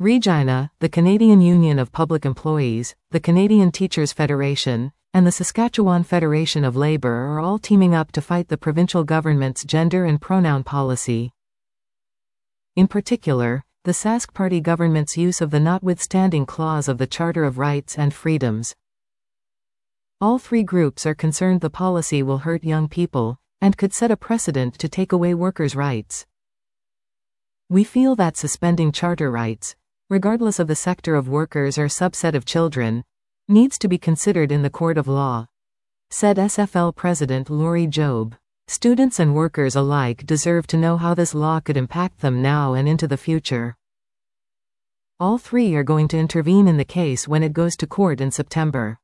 Regina, the Canadian Union of Public Employees, the Canadian Teachers Federation, and the Saskatchewan Federation of Labour are all teaming up to fight the provincial government's gender and pronoun policy. In particular, the Sask Party government's use of the notwithstanding clause of the Charter of Rights and Freedoms. All three groups are concerned the policy will hurt young people, and could set a precedent to take away workers' rights. We feel that suspending charter rights, regardless of the sector of workers or subset of children, needs to be considered in the court of law, said SFL President Laurie Job. Students and workers alike deserve to know how this law could impact them now and into the future. All three are going to intervene in the case when it goes to court in September.